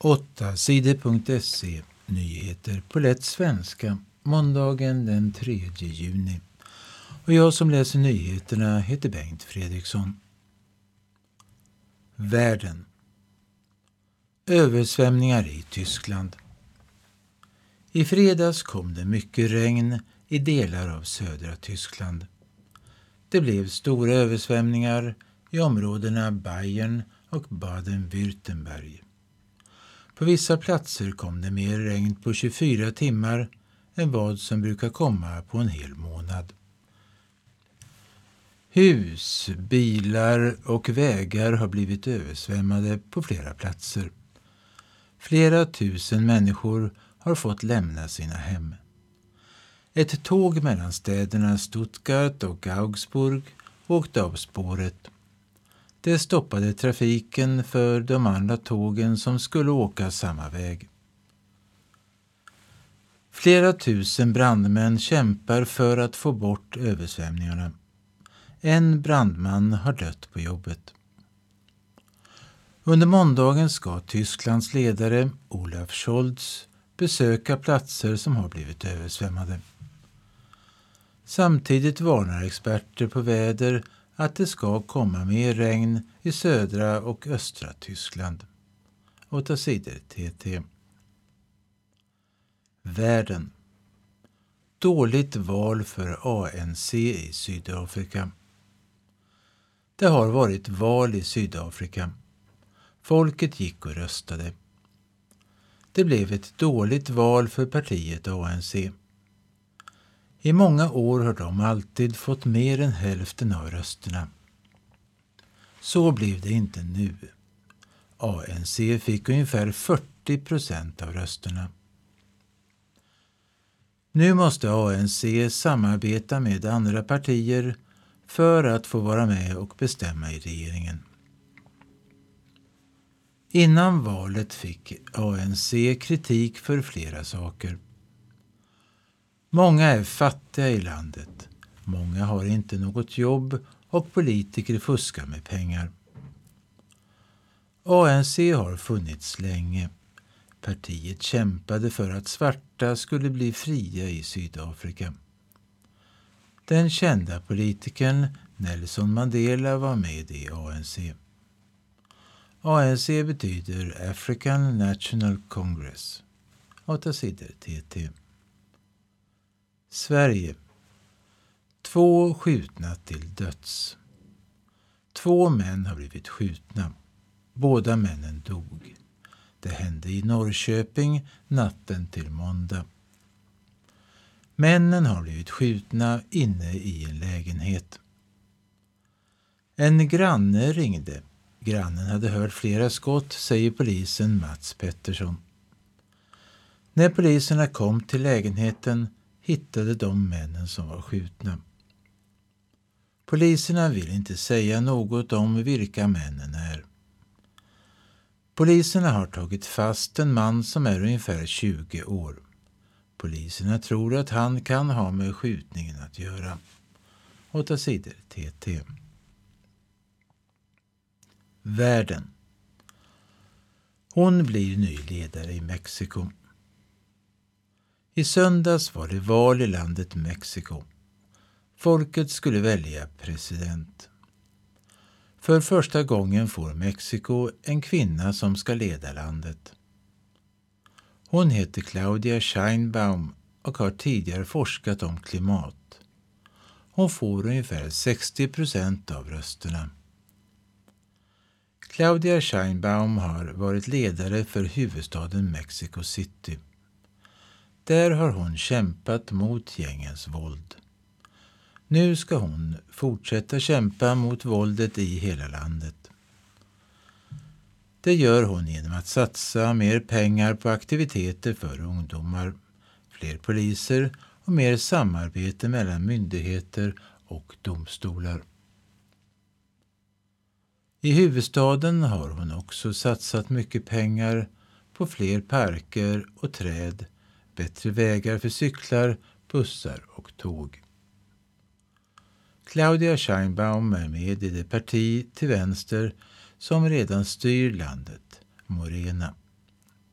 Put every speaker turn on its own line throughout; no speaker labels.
8sidor.se Nyheter på lätt svenska måndagen den 3 juni. Och jag som läser nyheterna heter Bengt Fredriksson. Världen. Översvämningar i Tyskland. I fredags kom det mycket regn i delar av södra Tyskland. Det blev stora översvämningar i områdena Bayern och Baden-Württemberg. På vissa platser kom det mer regn på 24 timmar än vad som brukar komma på en hel månad. Hus, bilar och vägar har blivit översvämmade på flera platser. Flera tusen människor har fått lämna sina hem. Ett tåg mellan städerna Stuttgart och Augsburg åkte av spåret. Det stoppade trafiken för de andra tågen som skulle åka samma väg. Flera tusen brandmän kämpar för att få bort översvämningarna. En brandman har dött på jobbet. Under måndagen ska Tysklands ledare Olaf Scholz besöka platser som har blivit översvämmade. Samtidigt varnar experter på väder att det ska komma mer regn i södra och östra Tyskland. 8 sidor TT. Världen. Dåligt val för ANC i Sydafrika. Det har varit val i Sydafrika. Folket gick och röstade. Det blev ett dåligt val för partiet ANC. I många år har de alltid fått mer än hälften av rösterna. Så blev det inte nu. ANC fick ungefär 40% av rösterna. Nu måste ANC samarbeta med andra partier för att få vara med och bestämma i regeringen. Innan valet fick ANC kritik för flera saker. Många är fattiga i landet. Många har inte något jobb och politiker fuskar med pengar. ANC har funnits länge. Partiet kämpade för att svarta skulle bli fria i Sydafrika. Den kända politikern Nelson Mandela var med i ANC. ANC betyder African National Congress. 8 sidor TT. Sverige. 2 skjutna till döds. 2 män har blivit skjutna. Båda männen dog. Det hände i Norrköping natten till måndag. Männen har blivit skjutna inne i en lägenhet. En granne ringde. Grannen hade hört flera skott, säger polisen Mats Pettersson. När poliserna kom till lägenheten hittade de männen som var skjutna. Poliserna vill inte säga något om vilka männen är. Poliserna har tagit fast en man som är ungefär 20 år. Poliserna tror att han kan ha med skjutningen att göra. 8 sidor TT. Världen. Hon blir ny ledare i Mexiko. I söndags var det val i landet Mexiko. Folket skulle välja president. För första gången får Mexiko en kvinna som ska leda landet. Hon heter Claudia Sheinbaum och har tidigare forskat om klimat. Hon får ungefär 60% av rösterna. Claudia Sheinbaum har varit ledare för huvudstaden Mexico City. Där har hon kämpat mot gängens våld. Nu ska hon fortsätta kämpa mot våldet i hela landet. Det gör hon genom att satsa mer pengar på aktiviteter för ungdomar, fler poliser och mer samarbete mellan myndigheter och domstolar. I huvudstaden har hon också satsat mycket pengar på fler parker och träd, bättre vägar för cyklar, bussar och tåg. Claudia Sheinbaum är med i det parti till vänster som redan styr landet, Morena.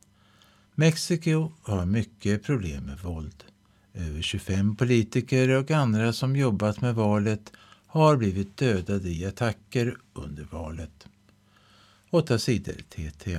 Mexiko har mycket problem med våld. Över 25 politiker och andra som jobbat med valet har blivit dödade i attacker under valet. 8 sidor TT.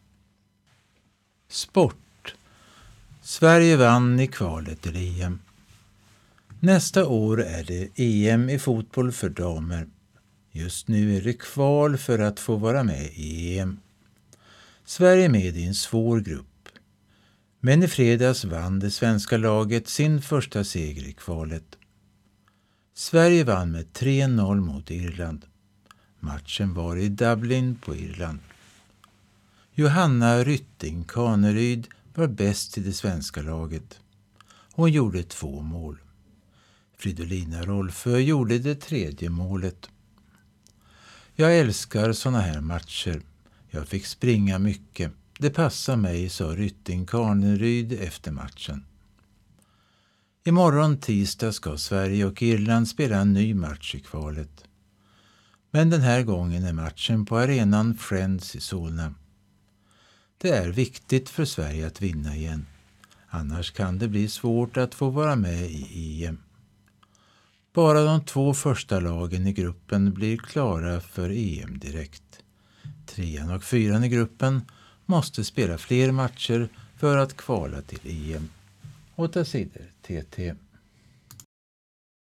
Sport. Sverige vann i kvalet till EM. Nästa år är det EM i fotboll för damer. Just nu är det kval för att få vara med i EM. Sverige är med i en svår grupp. Men i fredags vann det svenska laget sin första seger i kvalet. Sverige vann med 3-0 mot Irland. Matchen var i Dublin på Irland. Johanna Rytting Kaneryd var bäst i det svenska laget. Hon gjorde 2 mål. Fridolina Rolfö gjorde det 3:e målet. Jag älskar såna här matcher. Jag fick springa mycket. Det passar mig, sa Rytting Kaneryd efter matchen. Imorgon tisdag ska Sverige och Irland spela en ny match i kvalet. Men den här gången är matchen på arenan Friends i Solna. Det är viktigt för Sverige att vinna igen. Annars kan det bli svårt att få vara med i EM. Bara de 2 första lagen i gruppen blir klara för EM direkt. 3:an och 4:an i gruppen måste spela fler matcher för att kvala till EM. 8 sidor TT.